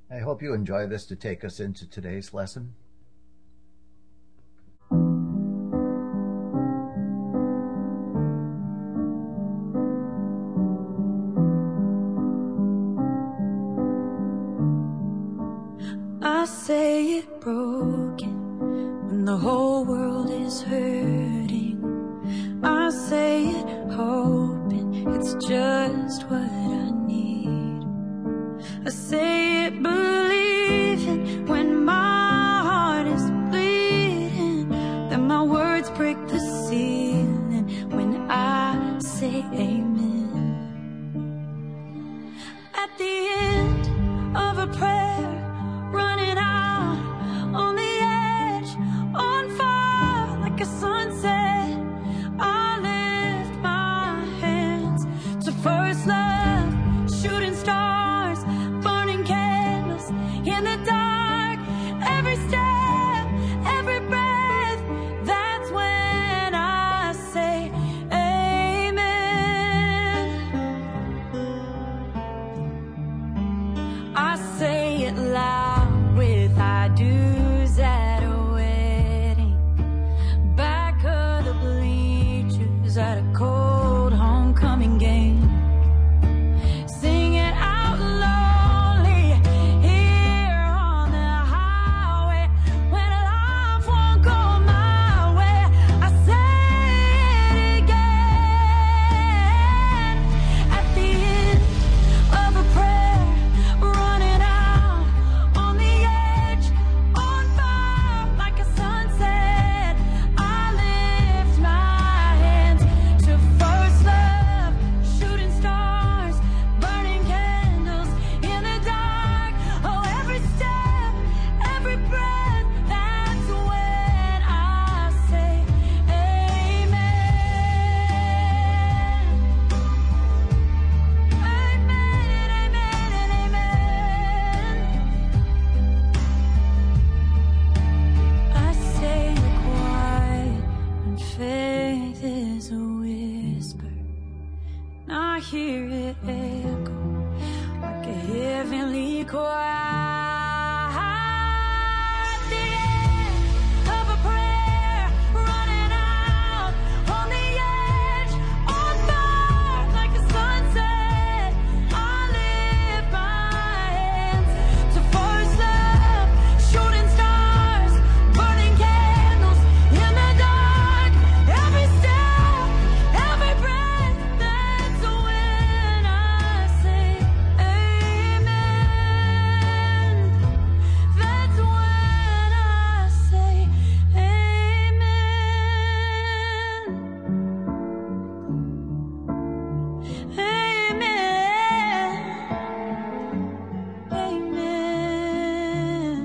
I hope you enjoy this to take us into today's lesson. I say it broken when the whole world is hurting. I say it hoping it's just what I need. I say it believing when my heart is bleeding, that my words break the ceiling when I say amen. At the end of a prayer, running out on the edge, on fire like a sunset, I lift my hands to first love, shooting stars, burning candles in the dark. Every step, every breath, that's when I say amen. I say it loud with I do's at a wedding, back of the bleachers at a cold homecoming game. Sing it out loudly here on the highway when life won't go my way. I say it again. At the end of a prayer, running out on the edge, on fire like a sunset, I lift my hands to first love, shooting stars, burning candles in the dark. Oh, every step, every breath, that's when I say amen. Amen and amen and amen. I say it quiet when faith is a whisper, and I hear it echo like a heavenly choir. At the end of a prayer, running out on the edge, on fire like a sunset, I lift my hands to first love, shooting stars, burning candles in the dark. Every step, every breath, that's when I say amen. That's when I say amen. Amen. Amen.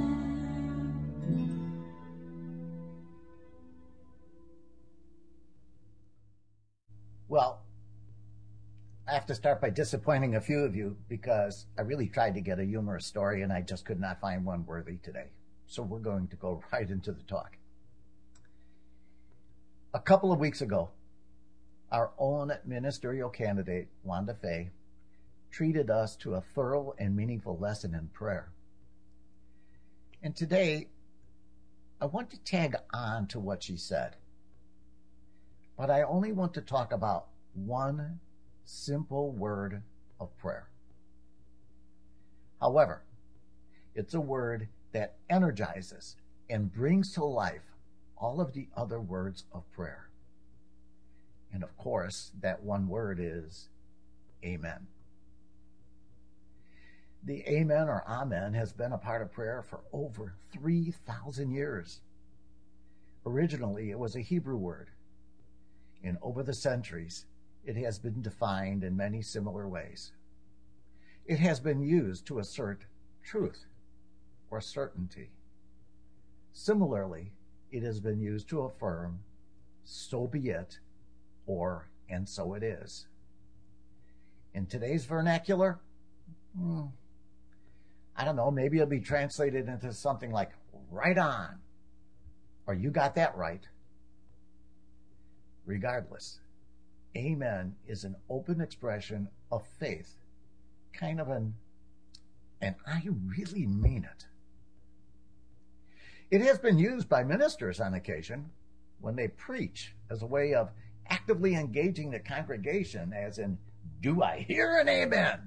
Well, I have to start by disappointing a few of you because I really tried to get a humorous story and I just could not find one worthy today. So we're going to go right into the talk. A couple of weeks ago, our own ministerial candidate, Wanda Fay, treated us to a thorough and meaningful lesson in prayer. And today, I want to tag on to what she said. But I only want to talk about one simple word of prayer. However, it's a word that energizes and brings to life all of the other words of prayer. And of course, that one word is amen. The amen or amen has been a part of prayer for over 3,000 years. Originally, it was a Hebrew word, and over the centuries, it has been defined in many similar ways. It has been used to assert truth or certainty. Similarly, it has been used to affirm, so be it, or and so it is. In today's vernacular, I don't know, maybe it'll be translated into something like right on, or you got that right. Regardless, amen is an open expression of faith, kind of an And I really mean it. It has been used by ministers on occasion when they preach as a way of actively engaging the congregation, as in, do I hear an amen?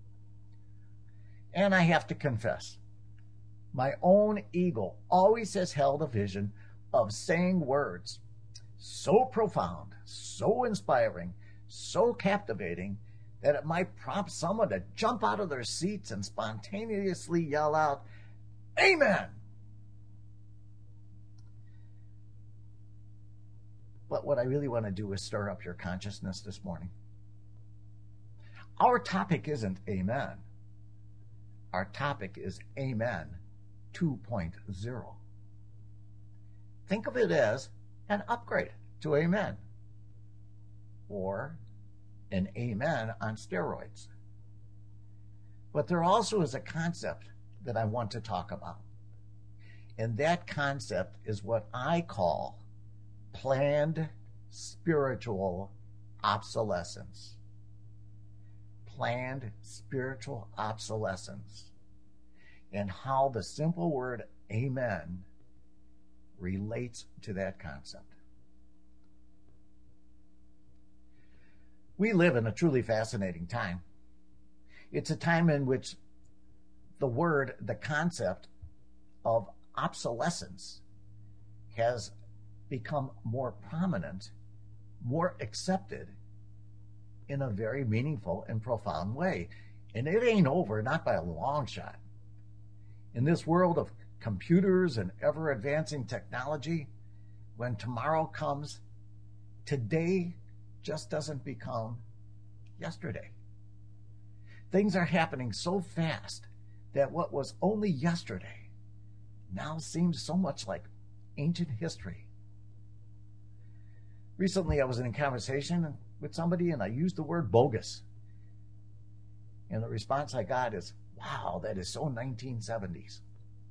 And I have to confess, my own ego always has held a vision of saying words so profound, so inspiring, so captivating that it might prompt someone to jump out of their seats and spontaneously yell out, "Amen!" But what I really want to do is stir up your consciousness this morning. Our topic isn't Amen. Our topic is Amen 2.0. Think of it as an upgrade to Amen, or an Amen on steroids. But there also is a concept that I want to talk about. And that concept is what I call planned spiritual obsolescence. Planned spiritual obsolescence. And how the simple word amen relates to that concept. We live in a truly fascinating time. It's a time in which the concept of obsolescence has become more prominent, more accepted in a very meaningful and profound way. And it ain't over, not by a long shot. In this world of computers and ever-advancing technology, when tomorrow comes, today just doesn't become yesterday. Things are happening so fast that what was only yesterday now seems so much like ancient history. Recently, I was in a conversation with somebody and I used the word bogus. And the response I got is, wow, that is so 1970s.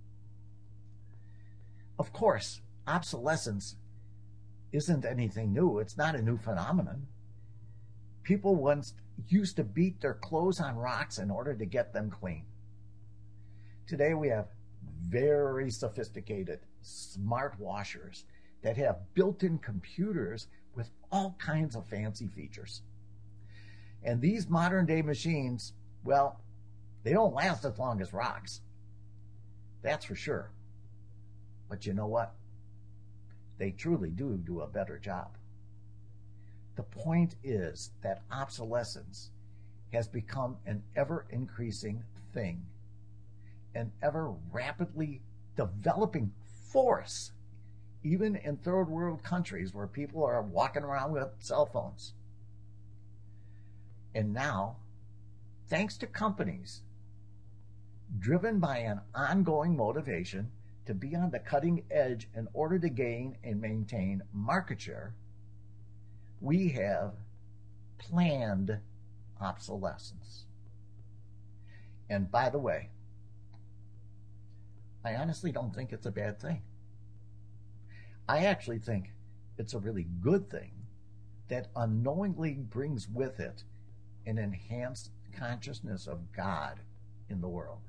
Of course, obsolescence isn't anything new. It's not a new phenomenon. People once used to beat their clothes on rocks in order to get them clean. Today we have very sophisticated smart washers that have built-in computers with all kinds of fancy features. And these modern-day machines, well, they don't last as long as rocks. That's for sure. But you know what? They truly do a better job. The point is that obsolescence has become an ever-increasing thing, an ever-rapidly developing force, even in third world countries where people are walking around with cell phones. And now, thanks to companies driven by an ongoing motivation to be on the cutting edge in order to gain and maintain market share, we have planned obsolescence. And by the way, I honestly don't think it's a bad thing. I actually think it's a really good thing that unknowingly brings with it an enhanced consciousness of God in the world.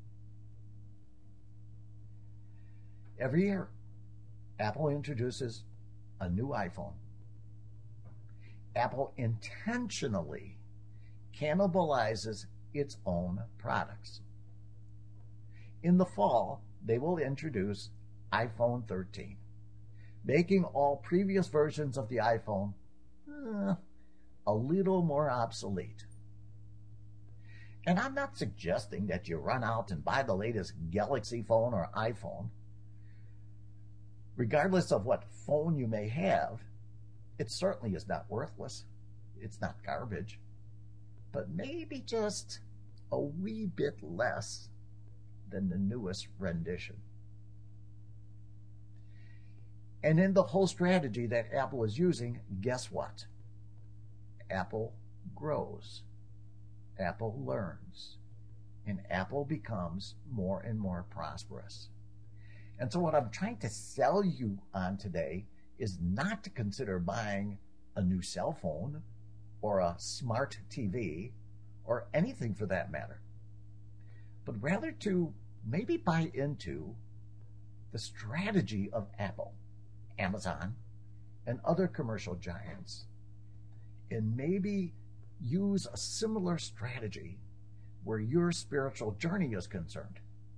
Every year, Apple introduces a new iPhone. Apple intentionally cannibalizes its own products. In the fall, they will introduce iPhone 13, making all previous versions of the iPhone a little more obsolete. And I'm not suggesting that you run out and buy the latest Galaxy phone or iPhone. Regardless of what phone you may have, it certainly is not worthless. It's not garbage. But maybe just a wee bit less than the newest rendition. And in the whole strategy that Apple is using, guess what? Apple grows. Apple learns. And Apple becomes more and more prosperous. And so what I'm trying to sell you on today is not to consider buying a new cell phone or a smart TV or anything for that matter. but rather to maybe buy into the strategy of Apple, Amazon, and other commercial giants, and maybe use a similar strategy where your spiritual journey is concerned.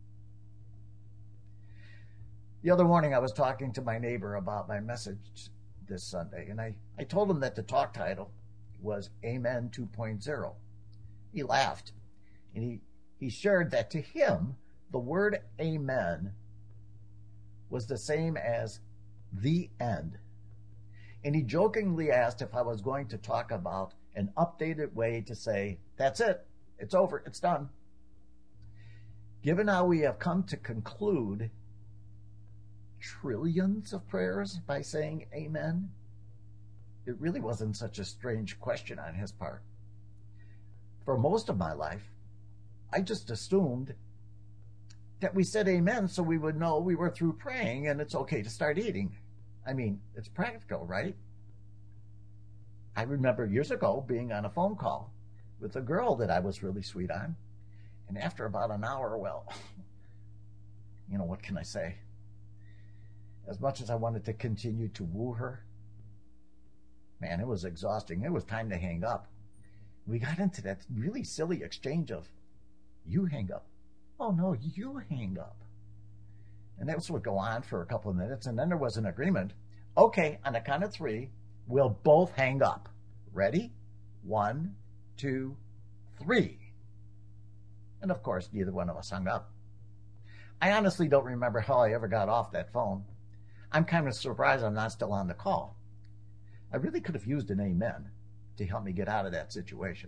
The other morning, I was talking to my neighbor about my message this Sunday, and I told him that the talk title was Amen 2.0. He laughed, and he shared that to him, the word amen was the same as the end. And he jokingly asked if I was going to talk about an updated way to say, that's it, it's over, it's done. Given how we have come to conclude trillions of prayers by saying amen, it really wasn't such a strange question on his part. For most of my life, I just assumed that we said amen so we would know we were through praying and it's okay to start eating. I mean, it's practical, right? I remember years ago being on a phone call with a girl that I was really sweet on, and after about an hour, well, you know, what can I say? As much as I wanted to continue to woo her, man, it was exhausting. It was time to hang up. We got into that really silly exchange of, you hang up. Oh, no, you hang up. And that would go on for a couple of minutes, and then there was an agreement. Okay, on the count of 3, we'll both hang up. Ready? 1, 2, 3. And of course, neither one of us hung up. I honestly don't remember how I ever got off that phone. I'm kind of surprised I'm not still on the call. I really could have used an amen to help me get out of that situation.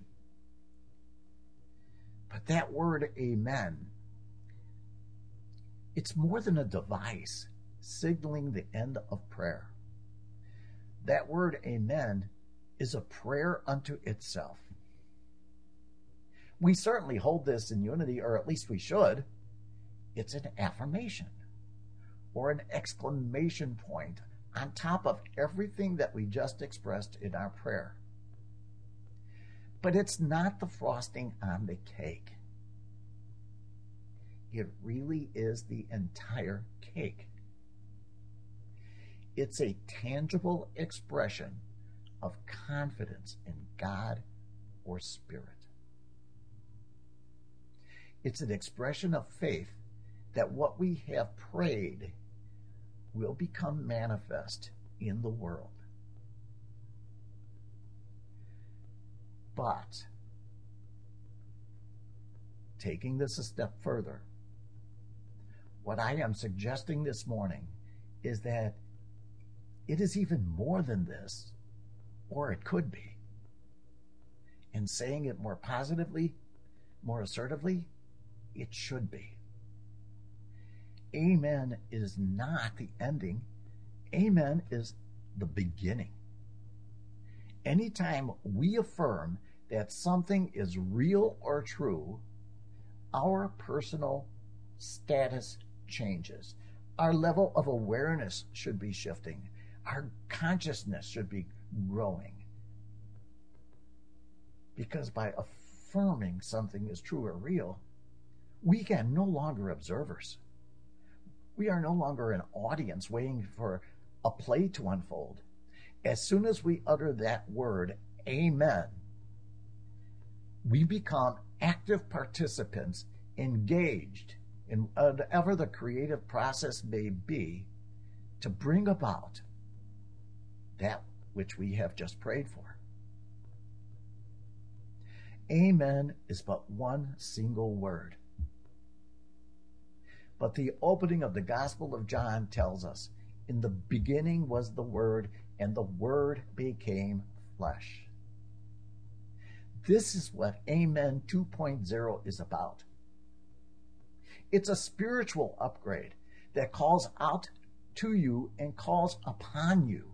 But that word amen, it's more than a device signaling the end of prayer. That word amen is a prayer unto itself. We certainly hold this in unity, or at least we should. It's an affirmation or an exclamation point on top of everything that we just expressed in our prayer. But it's not the frosting on the cake. It really is the entire cake. It's a tangible expression of confidence in God or Spirit. It's an expression of faith that what we have prayed will become manifest in the world. But, taking this a step further, what I am suggesting this morning is that it is even more than this, or it could be. And saying it more positively, more assertively, it should be. Amen is not the ending. Amen is the beginning. Anytime we affirm that something is real or true, our personal status changes. Our level of awareness should be shifting. Our consciousness should be growing. Because by affirming something is true or real, we can no longer observers. We are no longer an audience waiting for a play to unfold. As soon as we utter that word, amen, we become active participants engaged in whatever the creative process may be to bring about that which we have just prayed for. Amen is but one single word. But the opening of the Gospel of John tells us, in the beginning was the Word, and the Word became flesh. This is what Amen 2.0 is about. It's a spiritual upgrade that calls out to you and calls upon you.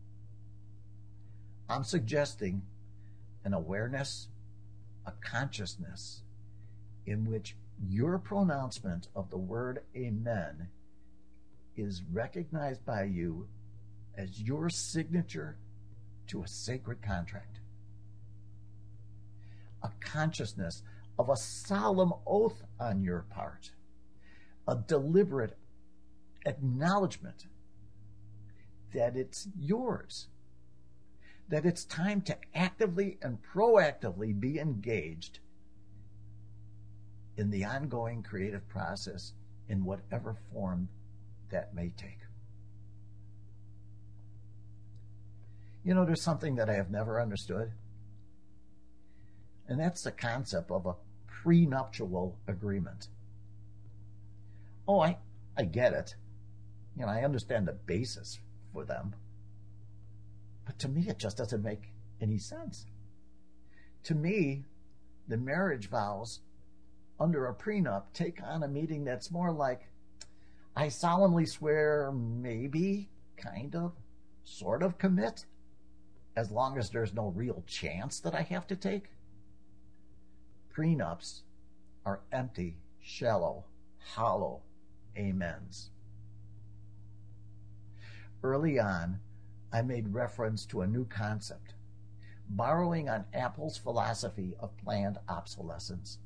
I'm suggesting an awareness, a consciousness in which your pronouncement of the word amen is recognized by you as your signature to a sacred contract. A consciousness of a solemn oath on your part, a deliberate acknowledgement that it's yours, that it's time to actively and proactively be engaged in the ongoing creative process in whatever form that may take. You know, there's something that I have never understood, and that's the concept of a prenuptial agreement. Oh, I get it. You know, I understand the basis for them. But to me, it just doesn't make any sense. To me, the marriage vows under a prenup take on a meaning that's more like, I solemnly swear, maybe, kind of, sort of commit, as long as there's no real chance that I have to take. Prenups are empty, shallow, hollow amens. Early on, I made reference to a new concept, borrowing on Apple's philosophy of planned obsolescence.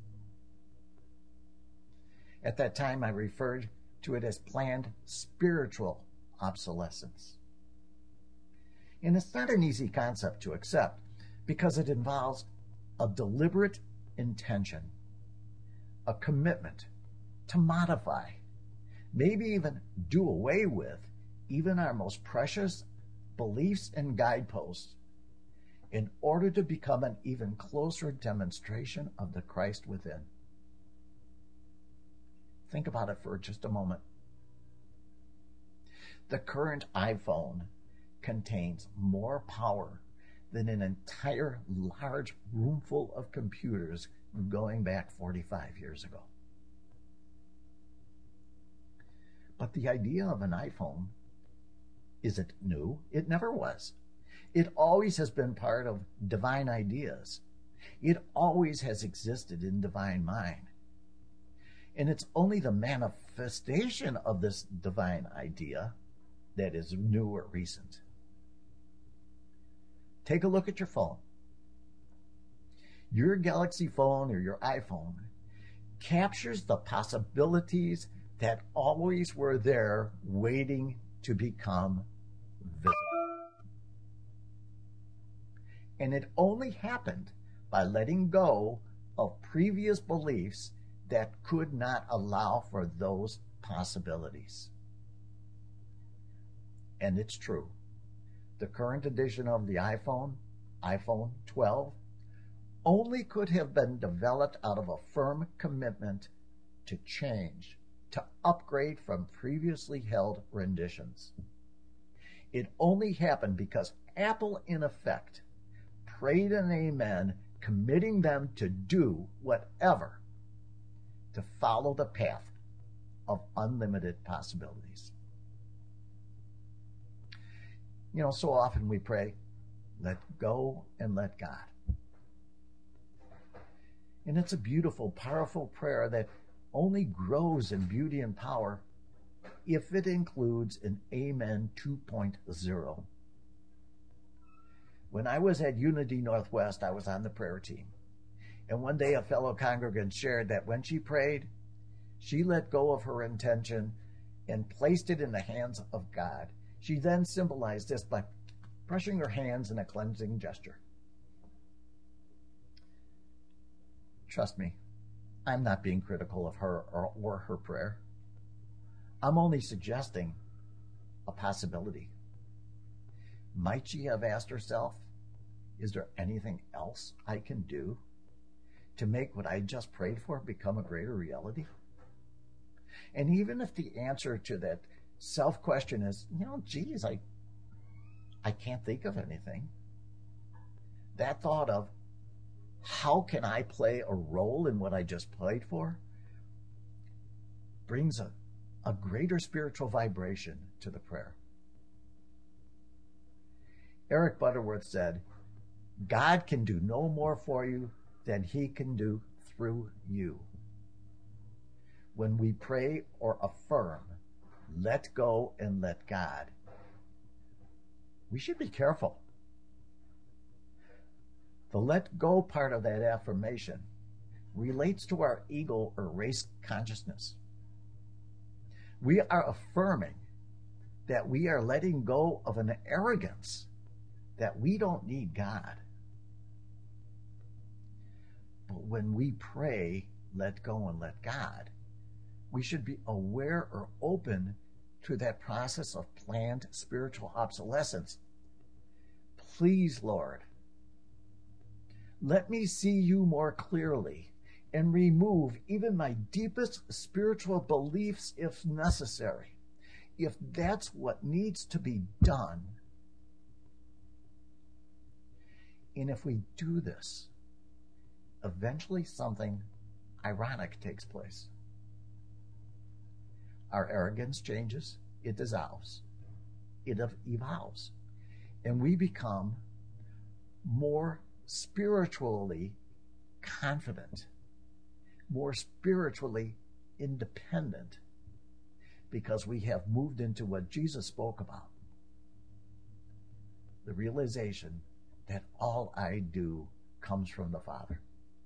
At that time, I referred to it as planned spiritual obsolescence. And it's not an easy concept to accept because it involves a deliberate intention, a commitment to modify, maybe even do away with even our most precious beliefs and guideposts in order to become an even closer demonstration of the Christ within. Think about it for just a moment. The current iPhone contains more power than an entire large room full of computers going back 45 years ago. But the idea of an iPhone isn't new. It never was. It always has been part of divine ideas. It always has existed in divine mind. And it's only the manifestation of this divine idea that is new or recent. Take a look at your phone. Your Galaxy phone or your iPhone captures the possibilities that always were there waiting to become visible. And it only happened by letting go of previous beliefs that could not allow for those possibilities. And it's true. The current edition of the iPhone 12, only could have been developed out of a firm commitment to change, to upgrade from previously held renditions. It only happened because Apple, in effect, prayed an amen, committing them to do whatever to follow the path of unlimited possibilities. You know, so often we pray, let go and let God. And it's a beautiful, powerful prayer that only grows in beauty and power if it includes an Amen 2.0. When I was at Unity Northwest, I was on the prayer team. And one day a fellow congregant shared that when she prayed, she let go of her intention and placed it in the hands of God. She then symbolized this by brushing her hands in a cleansing gesture. Trust me, I'm not being critical of her or her prayer. I'm only suggesting a possibility. Might she have asked herself, is there anything else I can do to make what I just prayed for become a greater reality? And even if the answer to that self-question is, geez, I can't think of anything, that thought of, how can I play a role in what I just prayed for, brings a greater spiritual vibration to the prayer. Eric Butterworth said, God can do no more for you than he can do through you. When we pray or affirm, let go and let God, we should be careful. The let go part of that affirmation relates to our ego or race consciousness. We are affirming that we are letting go of an arrogance that we don't need God. But when we pray, let go and let God, we should be aware or open to that process of planned spiritual obsolescence. Please, Lord, let me see you more clearly and remove even my deepest spiritual beliefs if necessary, if that's what needs to be done. And if we do this, eventually something ironic takes place. Our arrogance changes, it dissolves, it evolves, and we become more spiritually confident, more spiritually independent, because we have moved into what Jesus spoke about, the realization that all I do comes from the Father.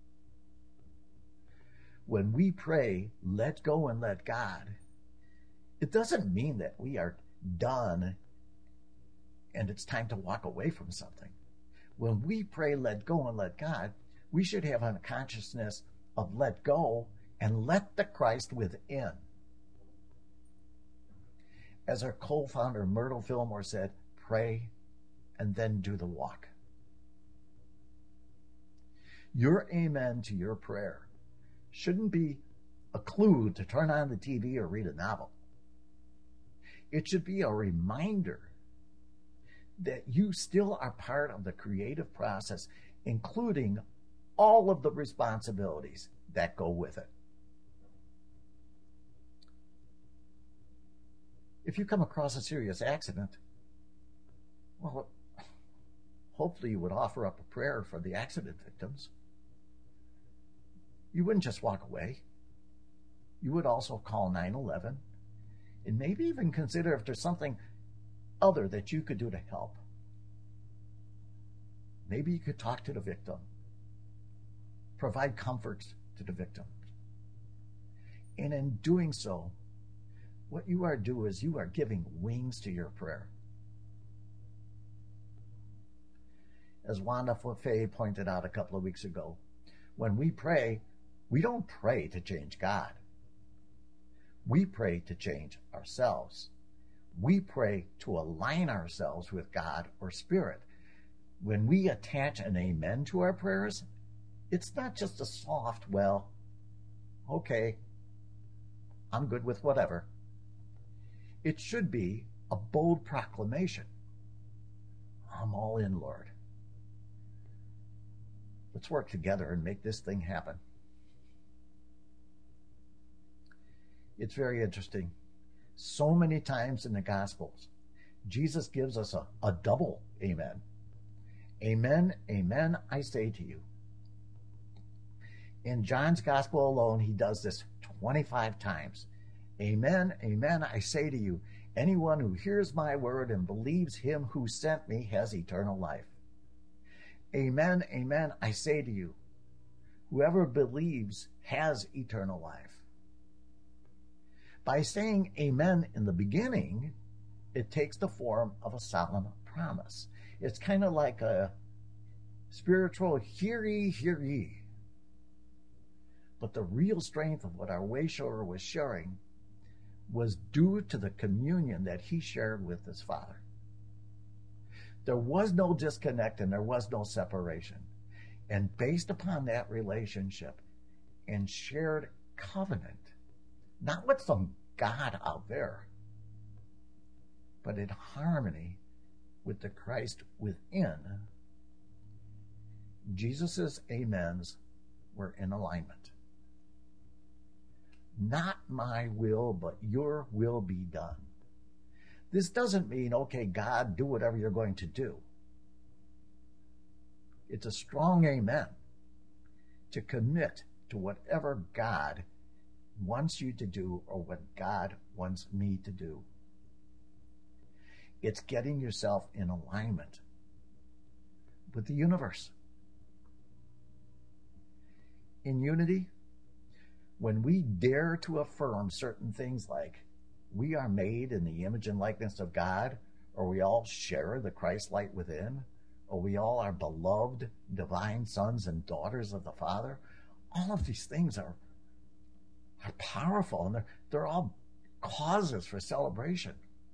When we pray, let go and let God, it doesn't mean that we are done and it's time to walk away from something. When we pray, let go and let God, we should have a consciousness of let go and let the Christ within. As our co-founder Myrtle Fillmore said, pray and then do the walk. Your amen to your prayer shouldn't be a clue to turn on the TV or read a novel. It should be a reminder that you still are part of the creative process, including all of the responsibilities that go with it. If you come across a serious accident, well, hopefully you would offer up a prayer for the accident victims. You wouldn't just walk away. You would also call 911 and maybe even consider if there's something other that you could do to help. Maybe you could talk to the victim, provide comfort to the victim. And in doing so, what you are doing is you are giving wings to your prayer. As Wanda Fay pointed out a couple of weeks ago, when we pray, we don't pray to change God. We pray to change ourselves. We pray to align ourselves with God or Spirit. When we attach an amen to our prayers, it's not just a soft, well, okay, I'm good with whatever. It should be a bold proclamation. I'm all in, Lord. Let's work together and make this thing happen. It's very interesting. So many times in the Gospels, Jesus gives us a double amen. Amen, amen, I say to you. In John's Gospel alone, he does this 25 times. Amen, amen, I say to you, anyone who hears my word and believes him who sent me has eternal life. Amen, amen, I say to you, whoever believes has eternal life. By saying amen in the beginning, it takes the form of a solemn promise. It's kind of like a spiritual hear ye, hear ye. But the real strength of what our wayshower was sharing was due to the communion that he shared with his Father. There was no disconnect and there was no separation. And based upon that relationship and shared covenant, not with some God out there, but in harmony with the Christ within, Jesus's amens were in alignment. Not my will, but your will be done. This doesn't mean, okay, God, do whatever you're going to do. It's a strong amen to commit to whatever God wants you to do or what God wants me to do. It's getting yourself in alignment with the universe. in unity, when we dare to affirm certain things like we are made in the image and likeness of God, or we all share the Christ light within, or we all are beloved divine sons and daughters of the Father, all of these things are powerful, and they're all causes for celebration.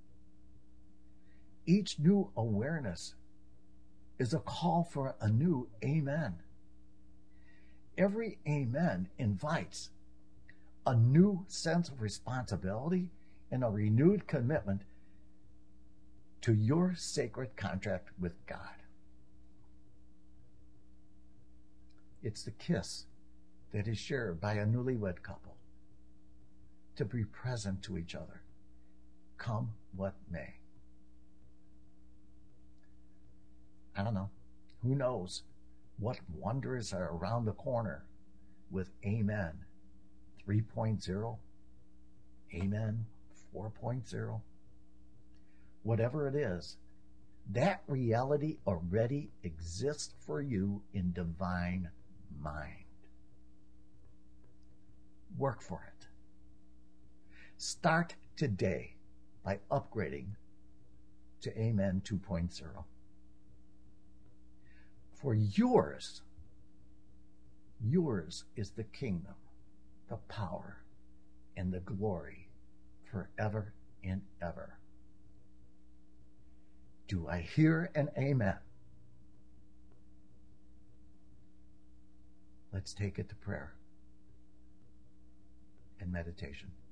Each new awareness is a call for a new amen. Every amen invites a new sense of responsibility and a renewed commitment to your sacred contract with God. It's the kiss that is shared by a newlywed couple to be present to each other, come what may. I don't know. Who knows what wonders are around the corner with Amen 3.0, Amen 4.0. Whatever it is, that reality already exists for you in divine mind. Work for it. Start today by upgrading to Amen 2.0. For yours is the kingdom, the power, and the glory forever and ever. Do I hear an amen? Let's take it to prayer and meditation.